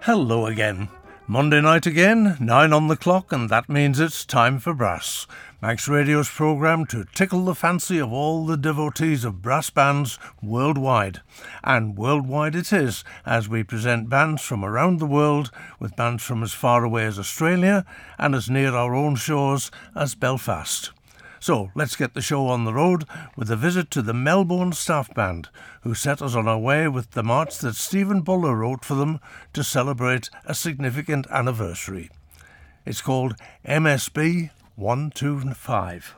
Hello again. Monday night again, 9 on the clock, and that means it's time for Brass, Manx Radio's programme to tickle the fancy of all the devotees of brass bands worldwide. And worldwide it is, as we present bands from around the world, with bands from as far away as Australia and as near our own shores as Belfast. So let's get the show on the road with a visit to the Melbourne Staff Band, who set us on our way with the march that Stephen Buller wrote for them to celebrate a significant anniversary. It's called MSB 125.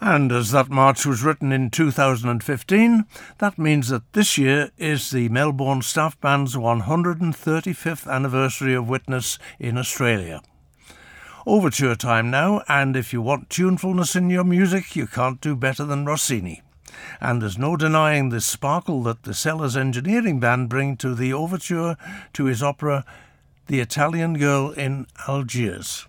And as that march was written in 2015, that means that this year is the Melbourne Staff Band's 135th anniversary of witness in Australia. Overture time now, and if you want tunefulness in your music, you can't do better than Rossini. And there's no denying the sparkle that the Sellers Engineering Band bring to the overture to his opera The Italian Girl in Algiers.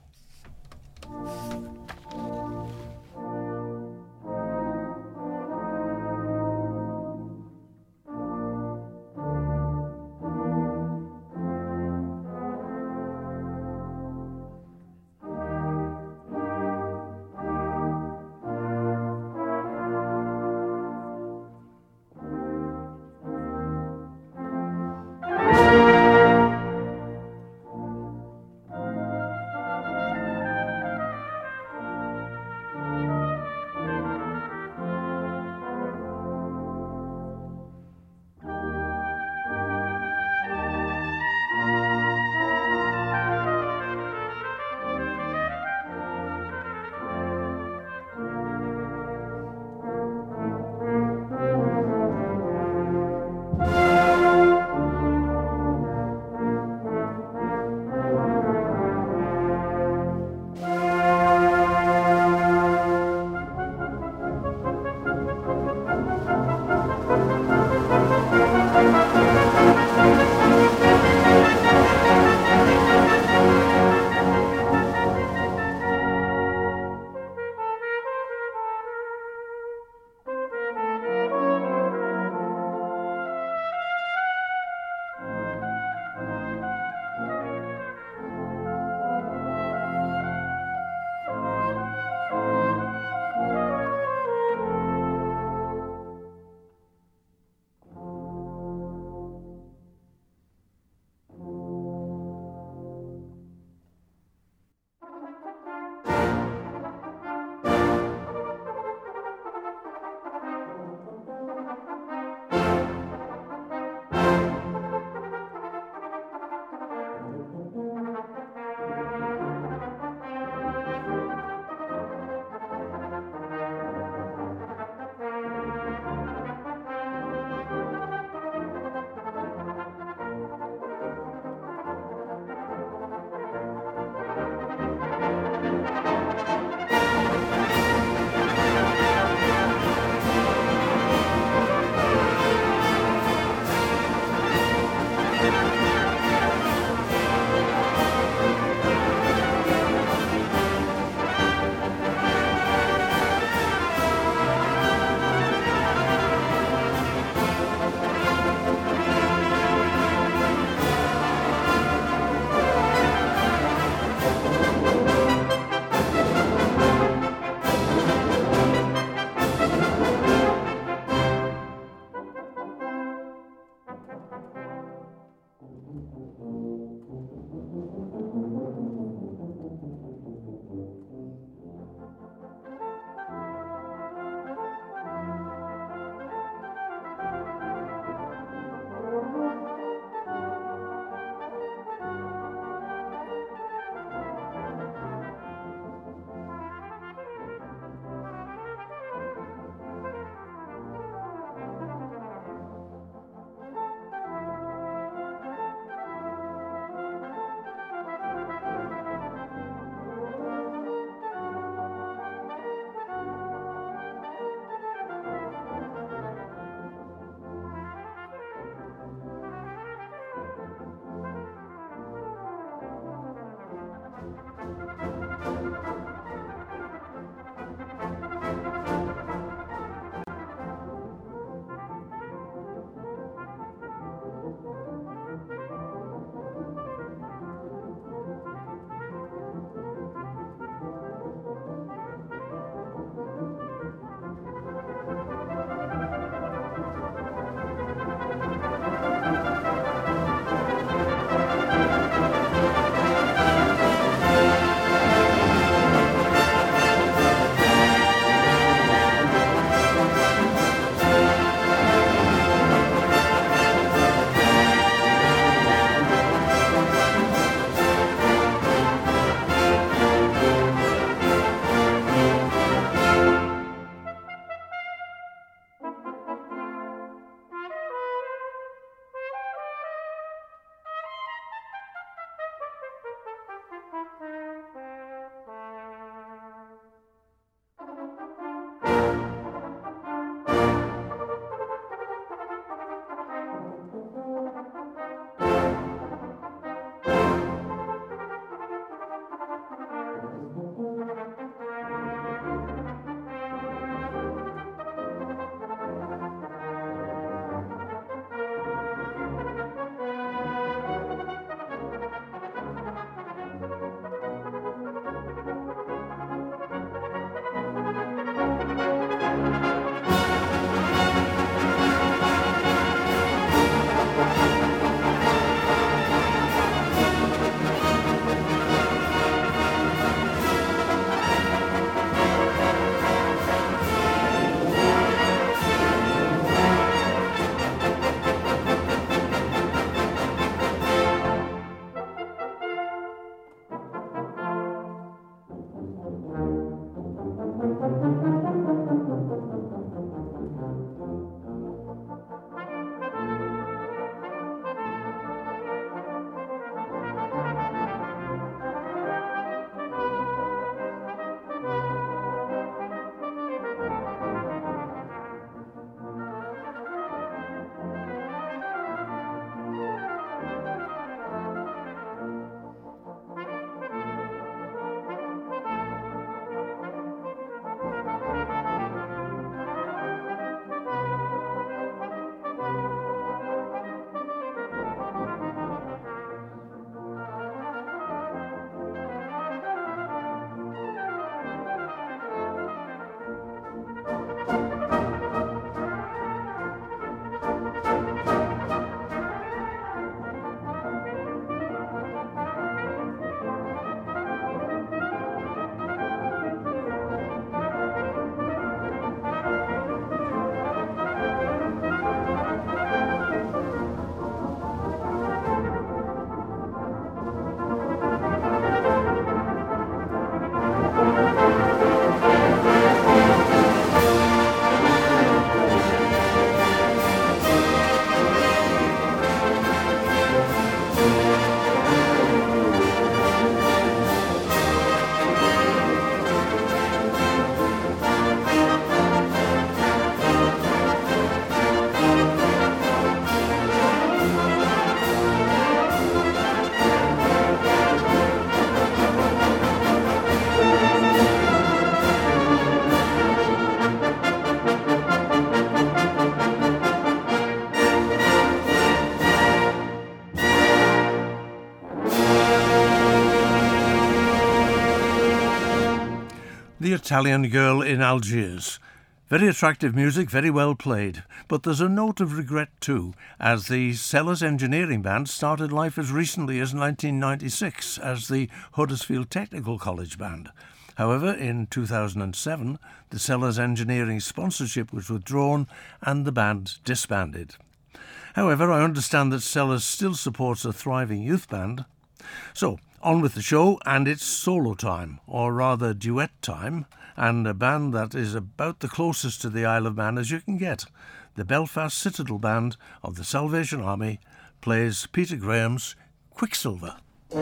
the Italian Girl in Algiers. Very attractive music, very well played, but there's a note of regret too, as the Sellers Engineering Band started life as recently as 1996 as the Huddersfield Technical College Band. However, in 2007, the Sellers Engineering sponsorship was withdrawn and the band disbanded. However, I understand that Sellers still supports a thriving youth band. So, on with the show, and it's solo time, or rather duet time, and a band that is about the closest to the Isle of Man as you can get. The Belfast Citadel Band of the Salvation Army plays Peter Graham's Quicksilver.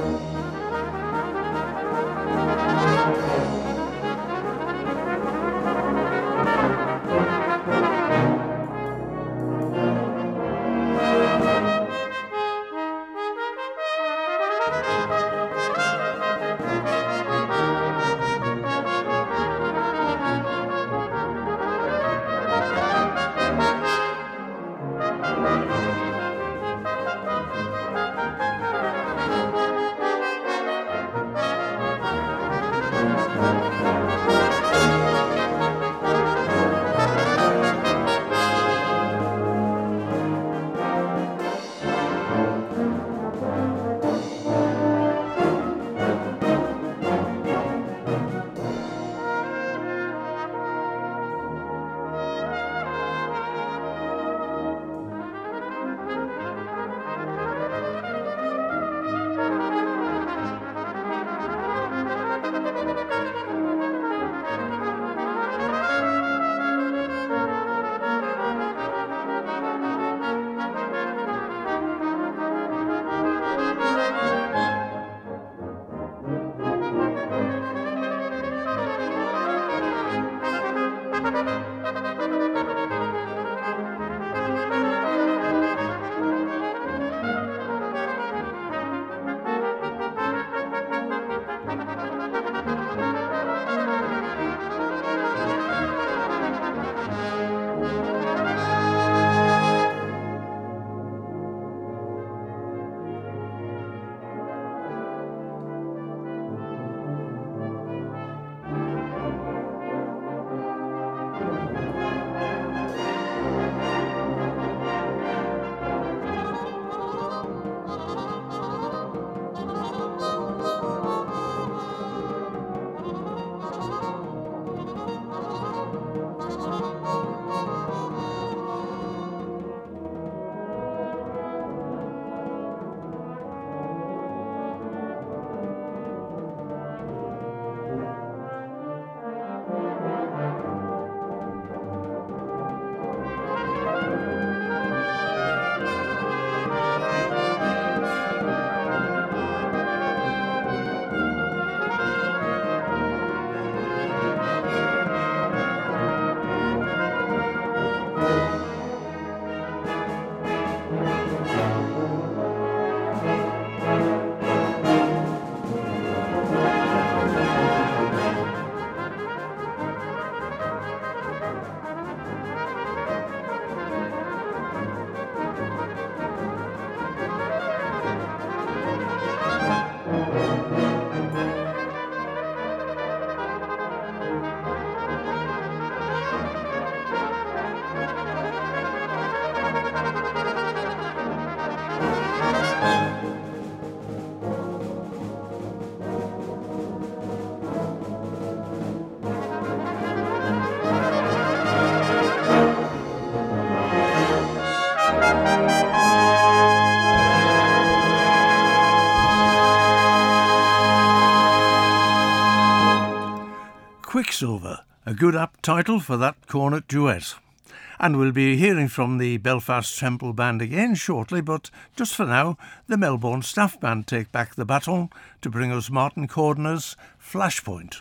Quicksilver, a good apt title for that cornet duet. And we'll be hearing from the Belfast Temple Band again shortly, but just for now, the Melbourne Staff Band take back the baton to bring us Martin Cordner's Flashpoint.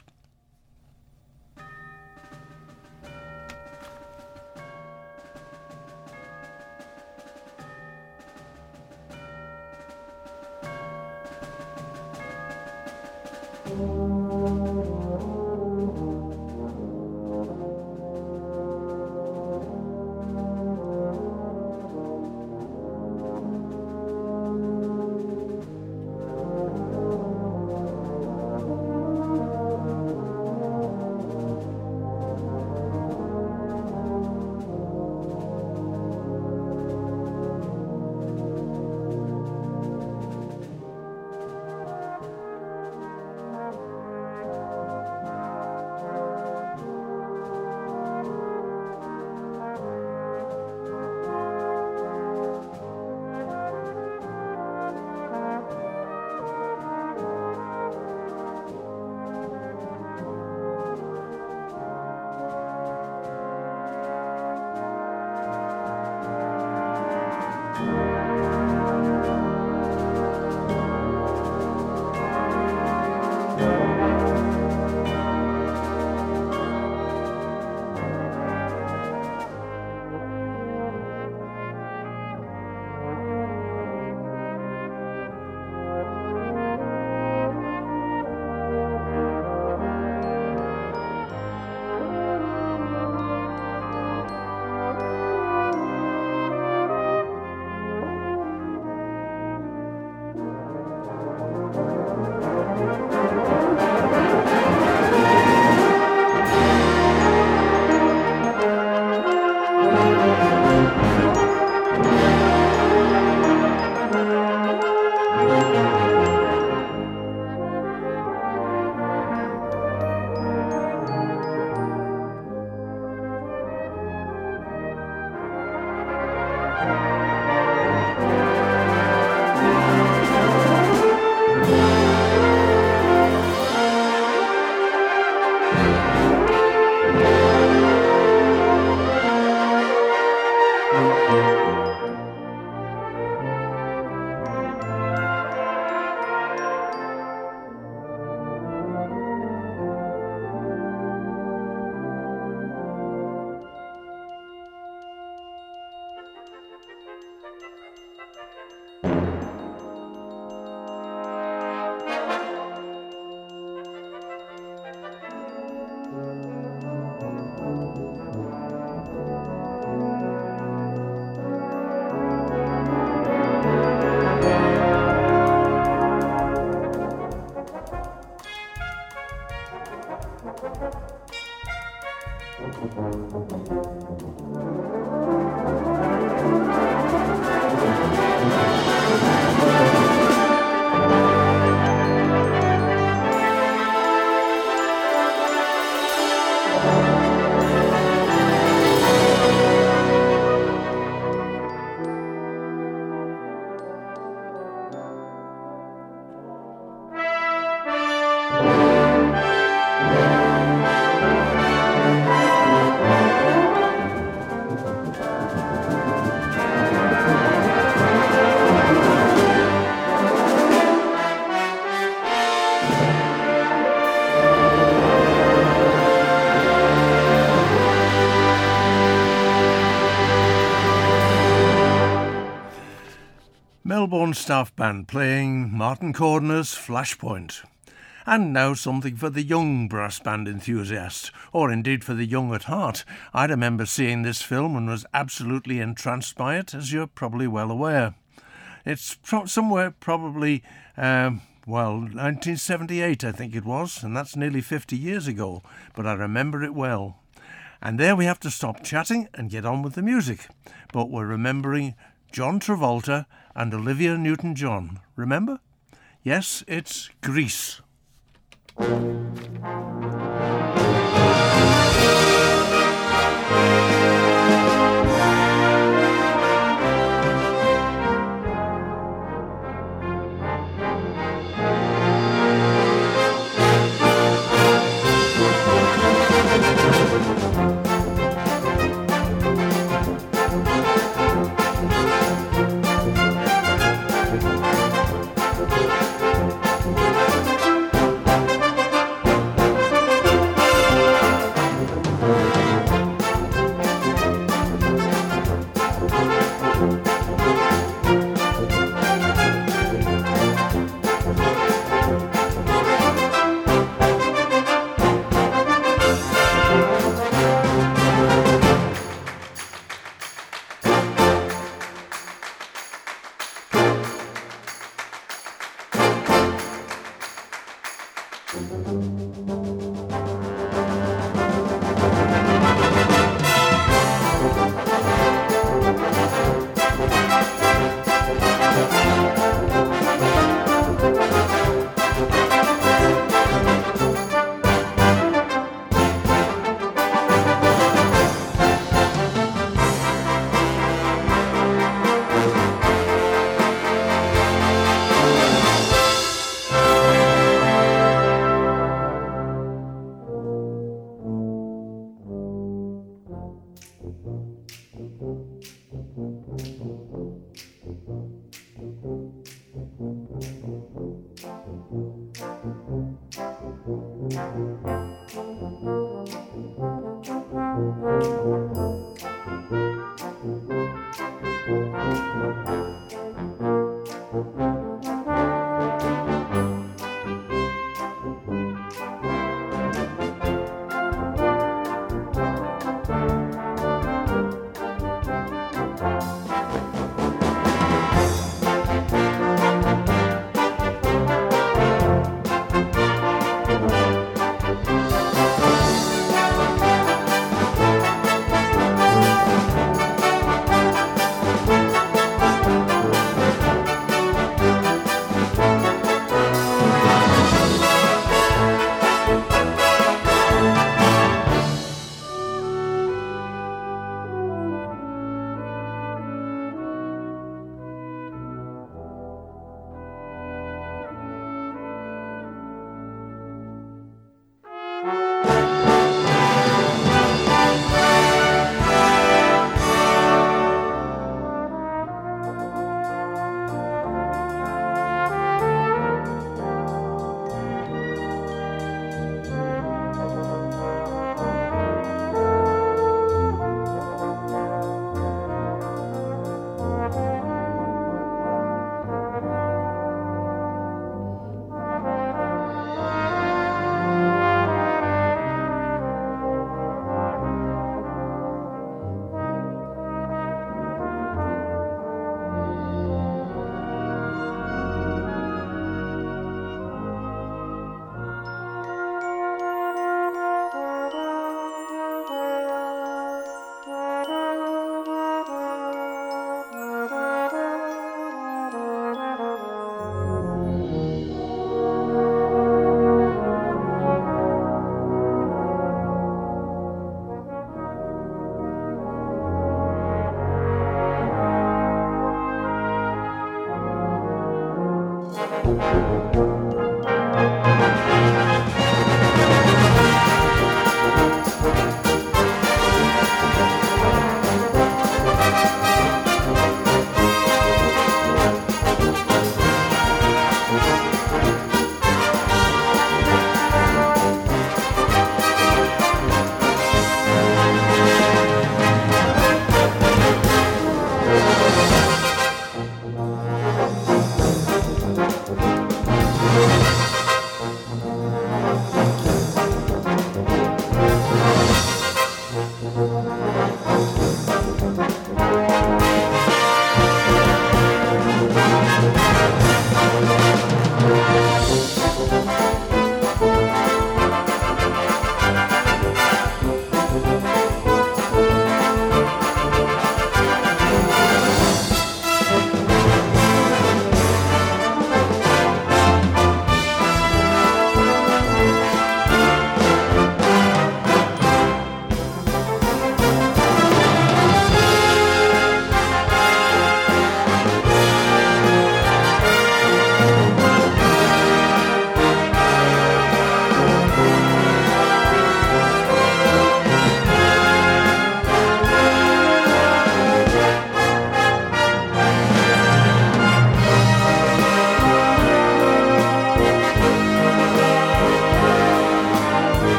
Staff Band playing Martin Cordner's Flashpoint. And now something for the young brass band enthusiast, or indeed for the young at heart. I remember seeing this film and was absolutely entranced by it, as you're probably well aware. It's somewhere probably, 1978 I think it was, and that's nearly 50 years ago, but I remember it well. And there we have to stop chatting and get on with the music. But we're remembering John Travolta and Olivia Newton-John. Remember? Yes, it's Grease.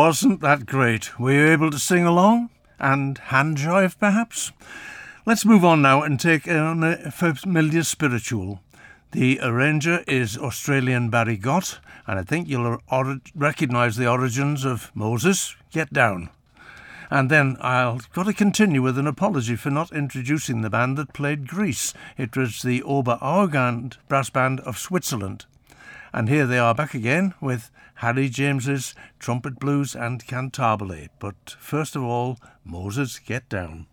Wasn't that great? Were you able to sing along? And hand jive, perhaps? Let's move on now and take on a familiar spiritual. The arranger is Australian Barry Gott, and I think you'll recognise the origins of Moses, Get Down. And then I've got to continue with an apology for not introducing the band that played Greece. It was the Ober-Aurgand Brass Band of Switzerland. And here they are back again with Harry James's Trumpet Blues and Cantabile. But first of all, Moses, Get Down.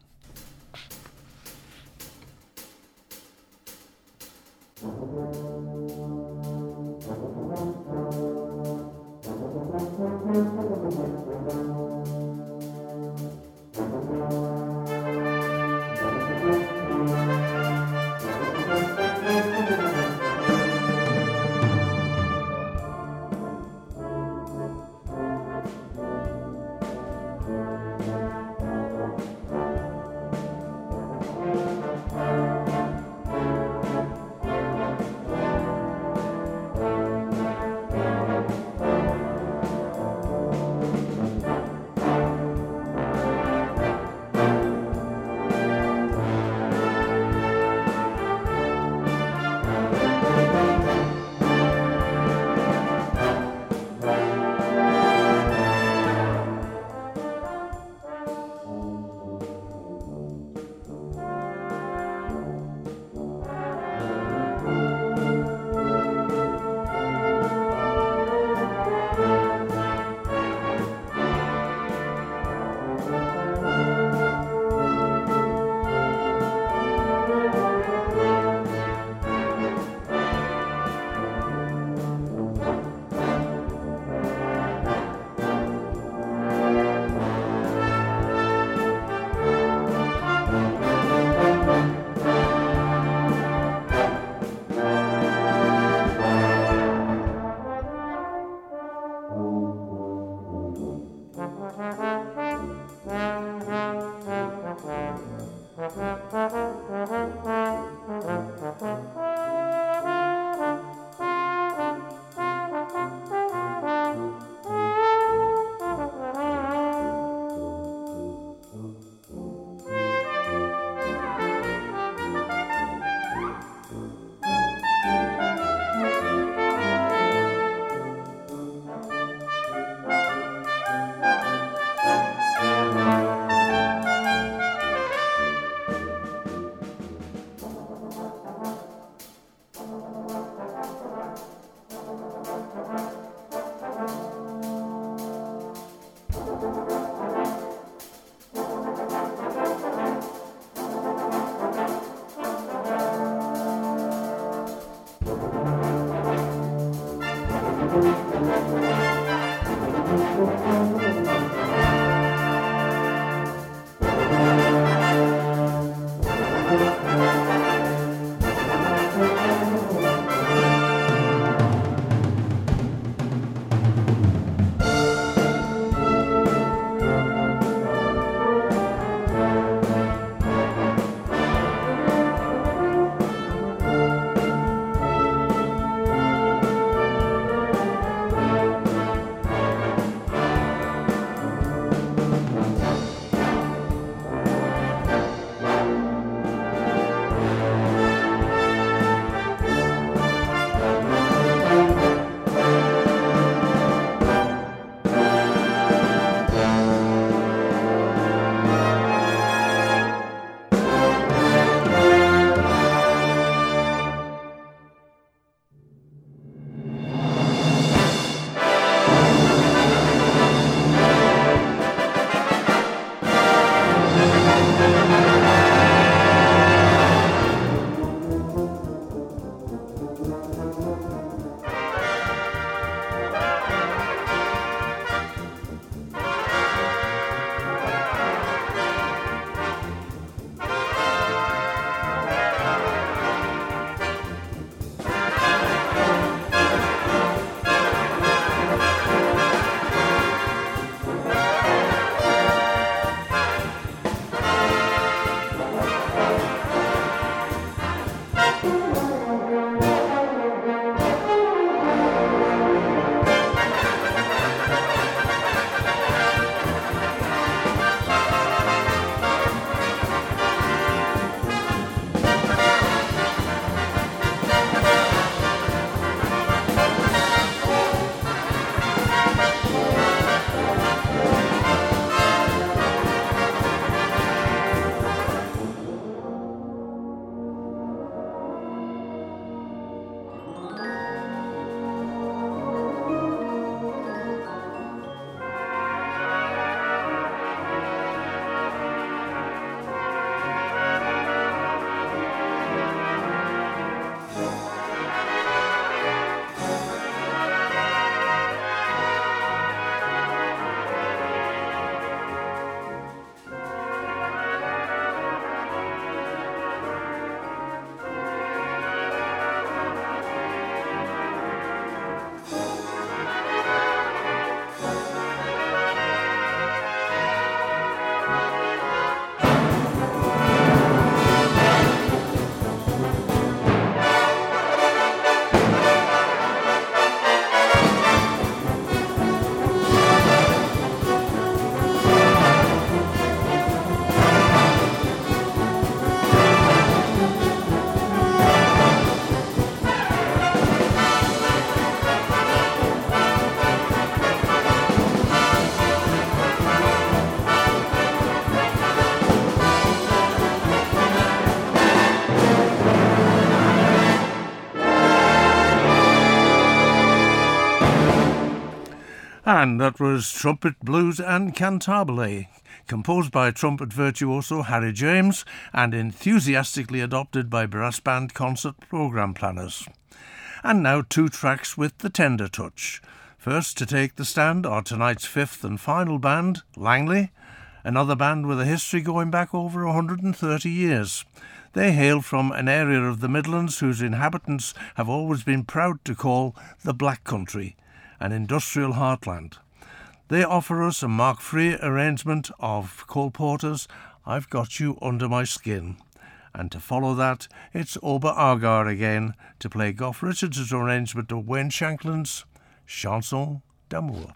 And that was Trumpet Blues and Cantabile, composed by trumpet virtuoso Harry James and enthusiastically adopted by brass band concert programme planners. And now 2 tracks with the tender touch. First to take the stand are tonight's 5th and final band, Langley, another band with a history going back over 130 years. They hail from an area of the Midlands whose inhabitants have always been proud to call the Black Country, an industrial heartland. They offer us a Mark Free arrangement of Cole Porter's I've Got You Under My Skin. And to follow that, it's Ober Argar again to play Gough Richards' arrangement of Wayne Shanklin's Chanson d'amour.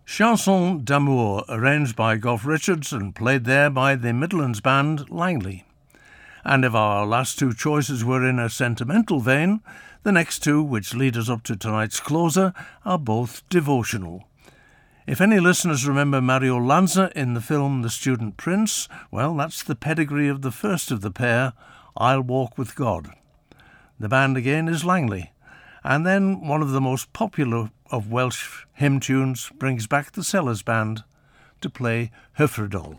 Chanson d'amour, arranged by Gough Richards and played there by the Midlands band Langley. And if our last two choices were in a sentimental vein, the next two, which lead us up to tonight's closer, are both devotional. If any listeners remember Mario Lanza in the film The Student Prince, well, that's the pedigree of the first of the pair, I'll Walk with God. The band again is Langley. And then one of the most popular of Welsh hymn tunes brings back the Sellers Band to play Hyfrydol.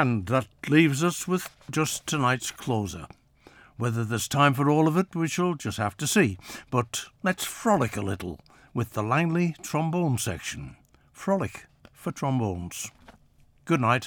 And that leaves us with just tonight's closer. Whether there's time for all of it, we shall just have to see. But let's frolic a little with the Langley trombone section. Frolic for trombones. Good night.